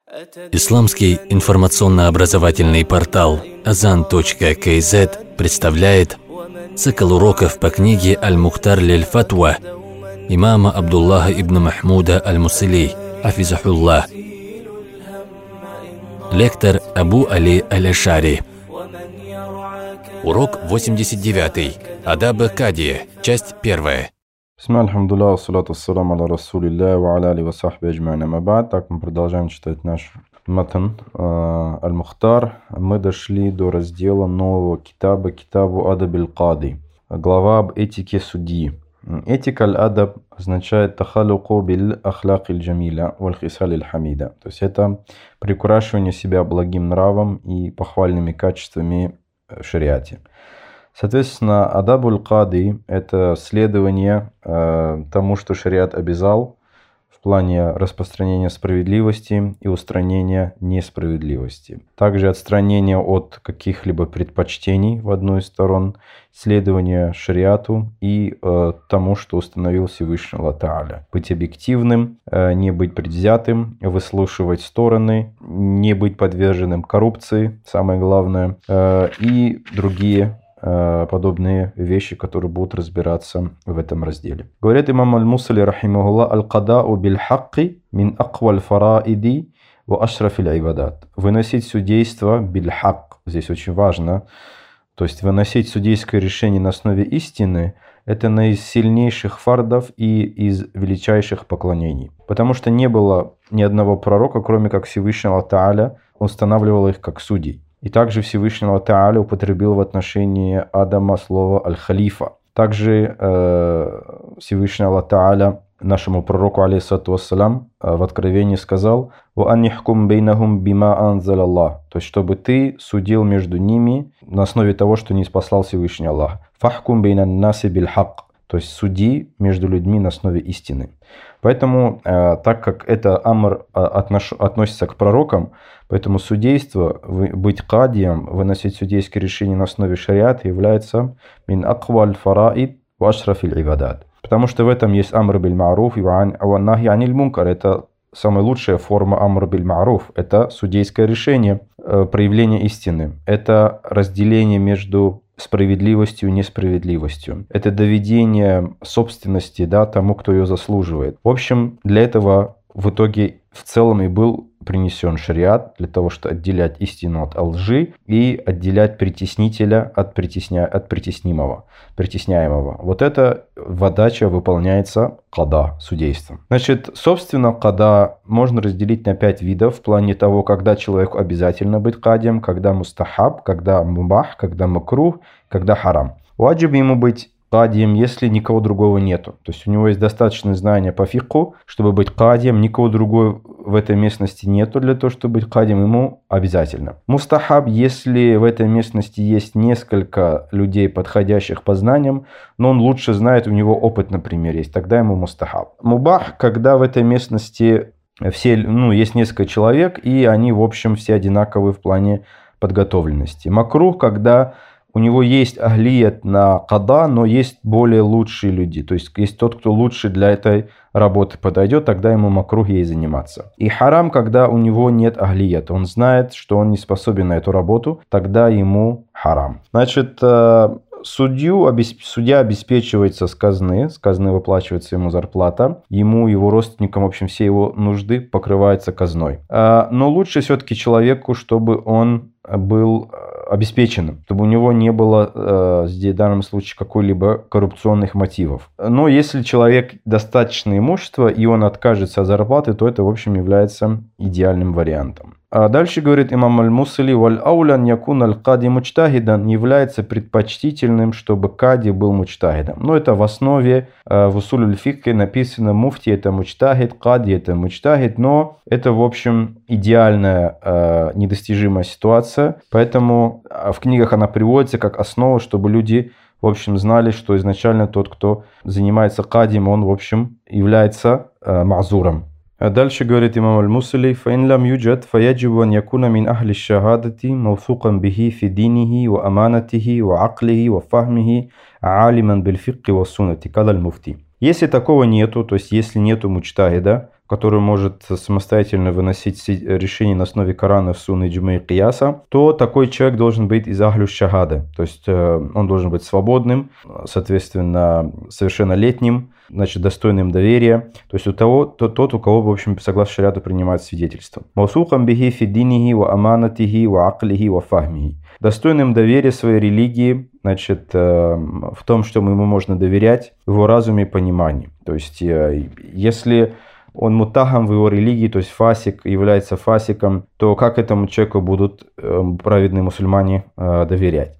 Исламский информационно-образовательный портал Azan.kz представляет цикл уроков по книге «Аль-Мухтар лиль-Фатва» имама Абдуллаха ибн Махмуда аль-Мусили, хафизахуллах. Лектор Абу Али аль-Ашари. Урок 89. Адаб Кадия. Часть 1. Альхамдулилlah, ассалату ассаламу аля расулилля, ва аля али ва сахби аджма'ин, ама ба'д. Так, мы продолжаем читать наш матн Аль-Мухтар. Мы дошли до раздела нового китаба, китабу Адаб аль-Кади. Глава об этике судьи. Этика аль-Адаб означает тахалуку бил ахлак аль-джамиля валь хисаль аль-хамида. То есть это приукрашивание себя благим нравом и похвальными качествами в шариате. Соответственно, адабуль кади – это следование тому, что шариат обязал в плане распространения справедливости и устранения несправедливости. Также отстранение от каких-либо предпочтений в одну из сторон, следование шариату и тому, что установил Всевышний Аллах Тааля. Быть объективным, не быть предвзятым, выслушивать стороны, не быть подверженным коррупции, самое главное, и другие подобные вещи, которые будут разбираться в этом разделе. Говорит имам Аль-Мусали, рахимахуллах, аль-кадау биль-хакки мин акваль фараиди ва ашрафиль айбадат. Выносить судейство биль-хак. Здесь очень важно. То есть выносить судейское решение на основе истины – это на из сильнейших фардов и из величайших поклонений. Потому что не было ни одного пророка, кроме как Всевышний Аллах Тааля устанавливал их как судей. И также Всевышний Аллах Тааля употребил в отношении Адама слово «аль-халифа». Также Всевышний Аллах Тааля нашему пророку, алейхиссалату вассалям, в Откровении сказал: «Ва аннихкум бейнахум бима анзалаллах», то есть чтобы ты судил между ними на основе того, что не спаслал Всевышний Аллах. «Фахкум бейнан наси биль-хак», то есть суди между людьми на основе истины. Поэтому, так как это амр относится к пророкам, поэтому судейство, быть кадием, выносить судейские решения на основе шариата является мин акваль фараид ва ашрафиль ибадат. Потому что в этом есть амр биль ма'руф и нахи аниль мункар. Это самая лучшая форма амр биль ма'руф. Это судейское решение, проявление истины. Это разделение между справедливостью и несправедливостью. Это доведение собственности, тому, кто ее заслуживает. В общем, для этого в итоге в целом и был принесен шариат, для того, чтобы отделять истину от лжи и отделять притеснителя от притесняемого. Вот эта задача выполняется када, судейством. Значит, собственно, када можно разделить на 5 видов в плане того, когда человеку обязательно быть кадием, когда мустахаб, когда мубах, когда макрух, когда харам. Ваджиб ему быть кадием, если никого другого нету. То есть у него есть достаточное знание по фикху, чтобы быть кадием, никого другого в этой местности нету для того, чтобы быть кадием, ему обязательно. Мустахаб, если в этой местности есть несколько людей, подходящих по знаниям, но он лучше знает, у него опыт, например, есть, тогда ему мустахаб. Мубах, когда в этой местности есть несколько человек, и они, в общем, все одинаковые в плане подготовленности. Макрух, когда у него есть ахлият на када, но есть более лучшие люди. То есть есть тот, кто лучше для этой работы подойдет, тогда ему макрух ей заниматься. И харам, когда у него нет ахлията. Он знает, что он не способен на эту работу, тогда ему харам. Значит, судья обеспечивается с казны выплачивается ему зарплата, ему, его родственникам, в общем, все его нужды покрываются казной. Но лучше все-таки человеку, чтобы он был обеспеченным, чтобы у него не было здесь в данном случае какой-либо коррупционных мотивов. Но если человек достаточно имущества и он откажется от зарплаты, то это, в общем, является идеальным вариантом. А дальше говорит имам Аль-Мусали: «Валь аулян якун аль-кади мучтахидан», является предпочтительным, чтобы кади был мучтахидом. Но это в основе в усуль аль-фикхе написано: муфти это мучтахид, кади это мучтахид, но это, в общем, идеальная недостижимая ситуация, поэтому в книгах она приводится как основа, чтобы люди, в общем, знали, что изначально тот, кто занимается кадием, он, в общем, является мазуром. А дальше говорит имам Аль-Мусали: «Фаин лам юджад, фаяджибу ан якуна мин ахли шахадати, мавсукан бихи фи динихи, ва аманатихи, ва аклихи, ва фахмихи, алиман биль фикхи ва суннати, кадаль муфти». Если такого нету, то есть если нету мучтахида, который может самостоятельно выносить решения на основе Корана, Сунны, Иджмы и Кияса, то такой человек должен быть из ахлю шахады, то есть он должен быть свободным, соответственно, совершеннолетним, значит, достойным доверия, то есть тот, у кого, в общем, согласно шариату, принимает свидетельство. Маусухам бихи фи динихи ва аманатихи ва аклихи ва фахмихи. Достойным доверия своей религии, значит, в том, что ему можно доверять, в его разуме и понимании. То есть, если он мутахам в его религии, то есть фасик, является фасиком, то как этому человеку будут праведные мусульмане доверять?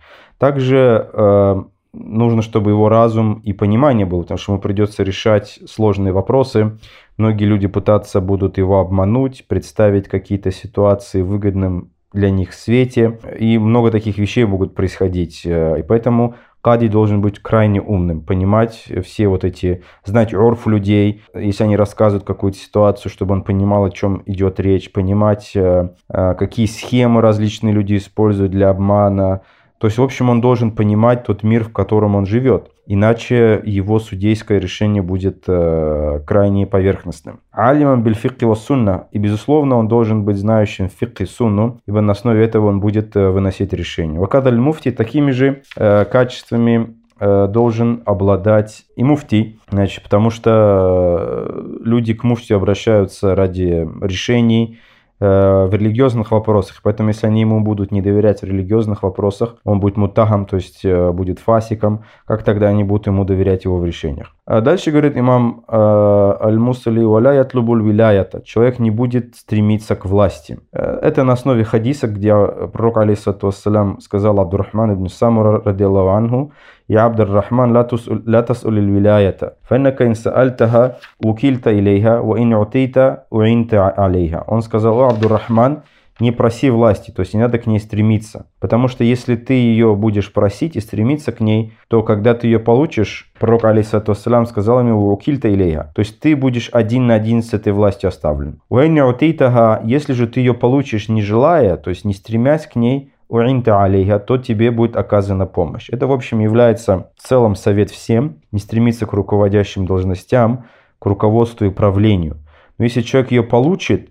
Также нужно, чтобы его разум и понимание было, потому что ему придется решать сложные вопросы. Многие люди пытаться будут его обмануть, представить какие-то ситуации в выгодном для них свете. И много таких вещей могут происходить. И поэтому кади должен быть крайне умным, понимать все вот эти, знать орф людей, если они рассказывают какую-то ситуацию, чтобы он понимал, о чем идет речь, понимать, какие схемы различные люди используют для обмана. То есть, в общем, он должен понимать тот мир, в котором он живет. Иначе его судейское решение будет крайне поверхностным. Алимам биль фикхи ва сунна. И, безусловно, он должен быть знающим фикх и сунну, ибо на основе этого он будет выносить решение. Вакад аль-муфти такими же качествами должен обладать и муфти, значит, потому что люди к муфти обращаются ради решений в религиозных вопросах. Поэтому, если они ему будут не доверять в религиозных вопросах, он будет мутахом, то есть будет фасиком, как тогда они будут ему доверять его в решениях? А дальше говорит имам аль-Мусали: «Валя ятлубуль виляята». Человек не будет стремиться к власти. Это на основе хадиса, где пророк, алейхиссалату вассалям, сказал Абдуррахман ибн Самура, радиаллаху анху: «Я Абдуррахман, ла тас'улил виляята, фаннака ин саальтаха укильта илейха, ва ин утейта уинта алейха». Он сказал: «О Абдуррахман, не проси власти, то есть не надо к ней стремиться. Потому что если ты ее будешь просить и стремиться к ней, то когда ты ее получишь», пророк, алейхиссалату вассалям, сказал ему: «Укильта илейха», то есть ты будешь 1 на 1 с этой властью оставлен. Если же ты ее получишь не желая, то есть не стремясь к ней, то тебе будет оказана помощь. Это, в общем, является в целом совет всем: не стремиться к руководящим должностям, к руководству и правлению. Но если человек ее получит,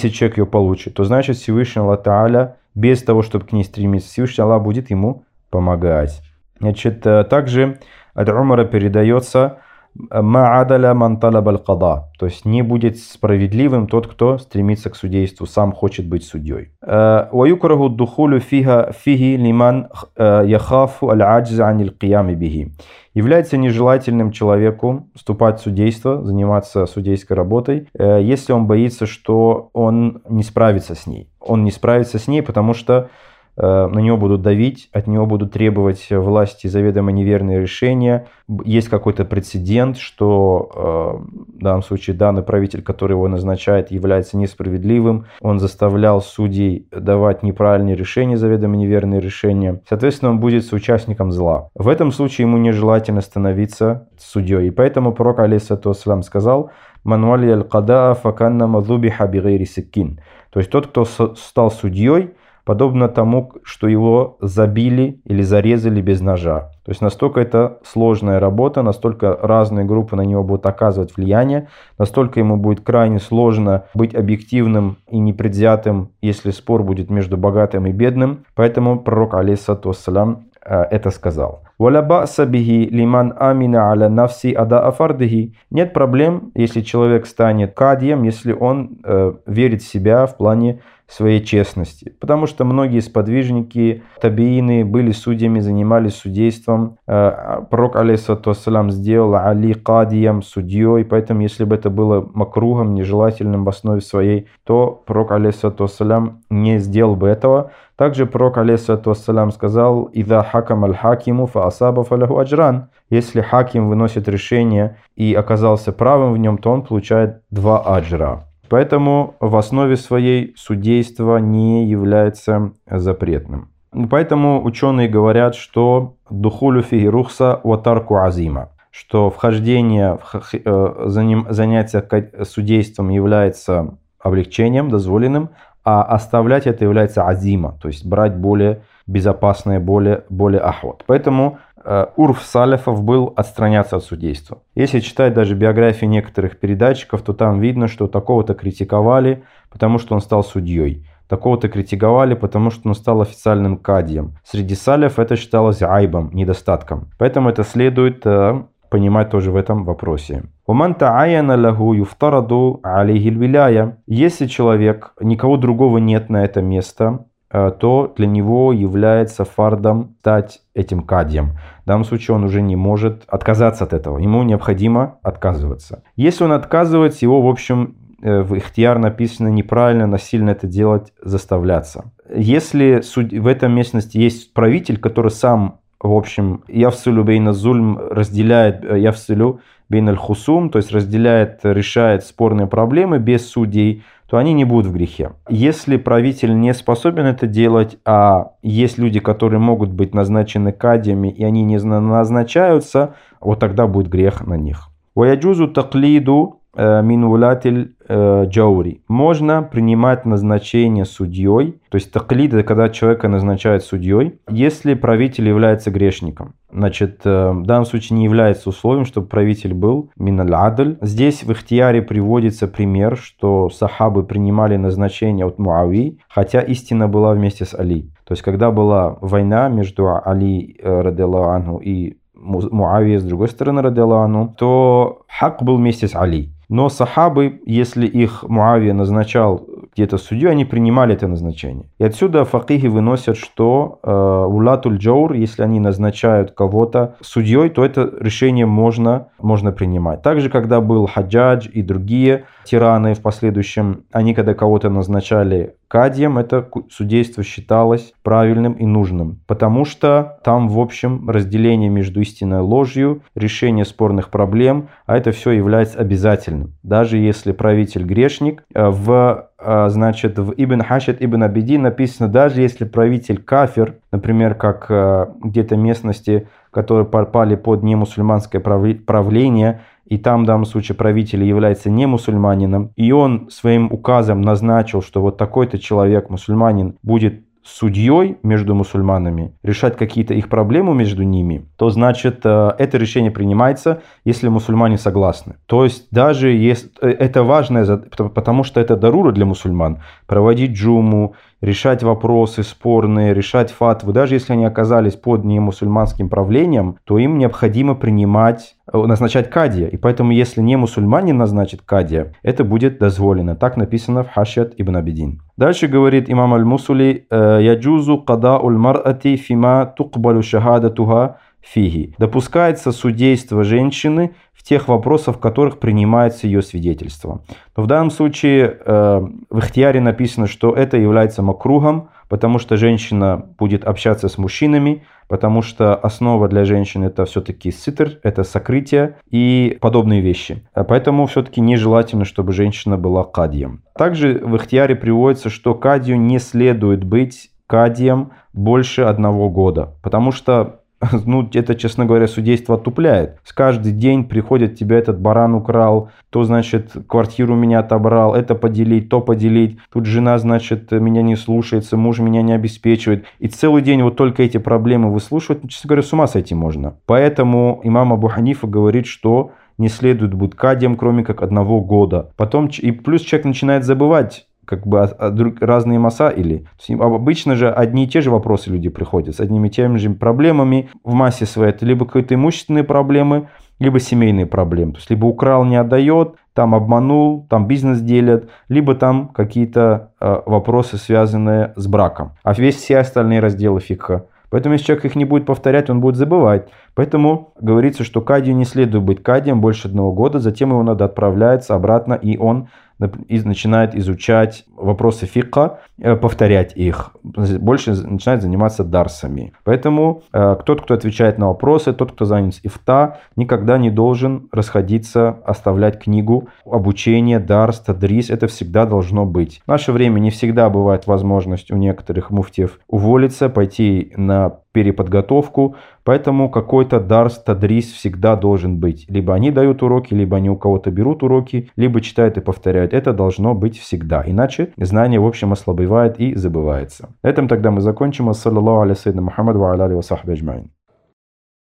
то значит Всевышний Аллах Тааля, без того, чтобы к ней стремиться, Всевышний Аллах будет ему помогать. Значит, также от Умара передается: «Ма'адаля ман талаб аль-када», то есть не будет справедливым тот, кто стремится к судейству, сам хочет быть судьей. «Ваюкраху духулю фиги лиман яхафу аль-аджз анил киями биги». Является нежелательным человеку вступать в судейство, заниматься судейской работой, если он боится, что он не справится с ней. Он не справится с ней, потому что на него будут давить, от него будут требовать власти заведомо неверные решения. Есть какой-то прецедент, что в данном случае данный правитель, который его назначает, является несправедливым. Он заставлял судей давать неправильные решения, заведомо неверные решения. Соответственно, он будет соучастником зла. В этом случае ему нежелательно становиться судьей. И поэтому пророк, алейхиссалату вассалям, сказал: «Ман вали аль-када факаннама зубиха бигайри сиккин». То есть тот, кто стал судьей, подобно тому, что его забили или зарезали без ножа. То есть настолько это сложная работа, настолько разные группы на него будут оказывать влияние, настолько ему будет крайне сложно быть объективным и непредвзятым, если спор будет между богатым и бедным. Поэтому пророк, алейхиссалату вассалям, это сказал. Нет проблем, если человек станет кадием, если он верит в себя в плане своей честности. Потому что многие сподвижники, табиины, были судьями, занимались судейством. Пророк, алейхиссалату вассалям, сделал Али кадием, судьей. Поэтому, если бы это было макругом, нежелательным в основе своей, то пророк, алейхиссалату вассалям, не сделал бы этого. Также пророк, алейхиссалату вассалям, сказал: «Иза хакам аль-хакиму фа асаба фаляху аджран». Если хаким выносит решение и оказался правым в нем, то он получает 2 аджра. Поэтому в основе своей судейство не является запретным. Поэтому ученые говорят, что духулю фиги рухса ва тарку азима, что вхождение, занятие судейством является облегчением, дозволенным, а оставлять это является азима, то есть брать более безопасное, более ахват. Поэтому урф салифов был отстраняться от судейства. Если читать даже биографии некоторых передатчиков, то там видно, что такого-то критиковали, потому что он стал судьей. Такого-то критиковали, потому что он стал официальным кадием. Среди салиф это считалось айбом, недостатком. Поэтому это следует понимать тоже в этом вопросе. Если человек, никого другого нет на это место, то для него является фардом стать этим кадием. В данном случае он уже не может отказаться от этого. Ему необходимо отказываться. Если он отказывается, его, в общем, в ихтияр написано неправильно, насильно это делать, заставляться. Если в этом местности есть правитель, который сам, в общем, явсулю бейна зульм, разделяет явсулю бейна аль-хусум, то есть разделяет, решает спорные проблемы без судей, то они не будут в грехе. Если правитель не способен это делать, а есть люди, которые могут быть назначены кадиями, и они не назначаются, вот тогда будет грех на них. وَيَجُوزُ تَقْلِيدُ мин улатиль джаури. Можно принимать назначение судьей, то есть таклид — это когда человека назначают судьей, если правитель является грешником. Значит, в данном случае не является условием, чтобы правитель был мин аль-адль. Здесь в ихтияре приводится пример, что сахабы принимали назначение от Муави, хотя истина была вместе с Али. То есть, когда была война между Али радиаллаху анху и Муавия с другой стороны радиаллаху анху, то хак был вместе с Али. Но сахабы, если их Муавия назначал где-то судью, они принимали это назначение. И отсюда факихи выносят, что улатуль джаур, если они назначают кого-то судьей, то это решение можно принимать. Также, когда был Хаджадж и другие тираны в последующем, они когда кого-то назначали кадием, это судейство считалось правильным и нужным, потому что там, в общем, разделение между истиной и ложью, решение спорных проблем, а это все является обязательным. Даже если правитель грешник, в Ибн Хашид Ибн Абидин написано, даже если правитель кафир, например, как где-то местности, которые попали под немусульманское правление, и там в данном случае правитель является не мусульманином, и он своим указом назначил, что вот такой-то человек, мусульманин, будет судьей между мусульманами, решать какие-то их проблемы между ними, то значит это решение принимается, если мусульмане согласны. То есть даже если это важно, потому что это дарура для мусульман, проводить джуму, решать вопросы спорные, решать фатвы, даже если они оказались под немусульманским правлением, то им необходимо назначать кадия. И поэтому, если не мусульманин назначит кадия, это будет дозволено. Так написано в Хашят ибн Абидин. Дальше говорит имам аль-Мусули: «Яджузу кадауль мар'ати фима тукбалю шахадатуха фиги». Допускается судейство женщины в тех вопросах, в которых принимается ее свидетельство. Но в данном случае в ихтияре написано, что это является макрухом, потому что женщина будет общаться с мужчинами, потому что основа для женщин это все-таки ситр, это сокрытие и подобные вещи. Поэтому все-таки нежелательно, чтобы женщина была кадием. Также в ихтияре приводится, что кадию не следует быть кадием больше 1 года, потому что это, честно говоря, судейство отупляет. Каждый день приходит, тебя этот баран украл, то, значит, квартиру меня отобрал, это поделить, то поделить. Тут жена, значит, меня не слушается, муж меня не обеспечивает. И целый день вот только эти проблемы выслушивать, честно говоря, с ума сойти можно. Поэтому имам Абу Ханифа говорит, что не следует быть кадием, кроме как 1 года. Потом, и плюс человек начинает забывать разные масаили. Обычно же одни и те же вопросы люди приходят с одними и теми же проблемами в массе своей. Это либо какие-то имущественные проблемы, либо семейные проблемы. То есть либо украл, не отдает, там обманул, там бизнес делят, либо там какие-то вопросы, связанные с браком. А все остальные разделы фикха. Поэтому, если человек их не будет повторять, он будет забывать. Поэтому говорится, что кадию не следует быть кадием больше 1 года, затем его надо отправляться обратно, и он начинает изучать вопросы фикха, повторять их, больше начинает заниматься дарсами. Поэтому тот, кто отвечает на вопросы, тот, кто занят ифта, никогда не должен расходиться, оставлять книгу обучения, дарс, тадрис. Это всегда должно быть. В наше время не всегда бывает возможность у некоторых муфтиев уволиться, пойти на переподготовку, поэтому какой-то дарс, тадрис всегда должен быть. Либо они дают уроки, либо они у кого-то берут уроки, либо читают и повторяют. Это должно быть всегда. Иначе знание, в общем, ослабевает и забывается. На этом тогда мы закончим. Ассалаллаху аля саййидина Мухаммад ва аля алихи ва сахби аджмаин.